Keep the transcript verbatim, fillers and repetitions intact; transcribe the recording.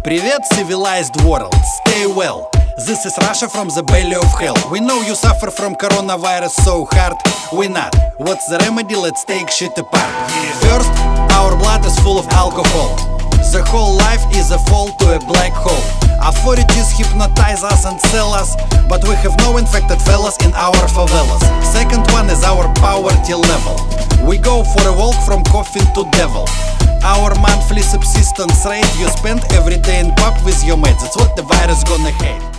Привет, civilized world, stay well. This is Russia from the belly of hell. We know you suffer from coronavirus so hard. We not. What's the remedy? Let's take shit apart. First, our blood is full of alcohol. The whole life is a fall to a black hole. Authorities hypnotize us and sell us, but we have no infected fellas in our favelas. Second one is our poverty level. We go for a walk from coffin to devil. Our monthly subsistence rate you spend every day in pub with your mates. That's what the virus gonna hate.